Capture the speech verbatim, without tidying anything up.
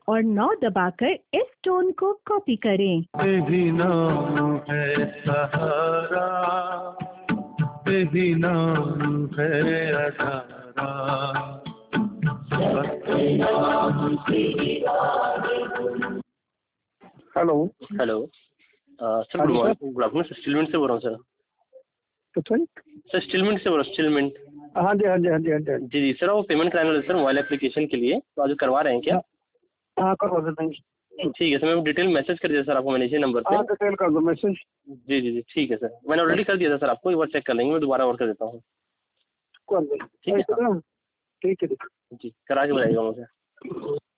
और नौ दबाकर इस टोन को कॉपी करें। तेरी नाम है सहारा, तेरी नाम है अधारा। Hello hello sir, good morning, good afternoon. Settlement से बोल रहा हूँ सर। कितने? सर स्टीलमेंट से बोल रहा हूँ, स्टीलमेंट। हाँ जी हाँ जी हाँ जी हाँ जी जी जी सर, वो पेमेंट कराने वाले सर मोबाइल एप्लीकेशन के लिए, तो आज करवा रहे हैं क्या? हाँ करवा देते हैं। ठीक है सर, मैं डिटेल मैसेज कर दिया सर आपको मैंने इसी नंबर पे। हाँ डिटेल कर दो मैसेज। जी जी जी ठीक है सर, मैंने ऑलरेडी कर दिया था सर आपको, एक बार चेक कर लेंगे, मैं दोबारा और कर देता हूँ। कर दो। ठीक है हाँ। ठीक है जी करा के बताइएगा मुझे।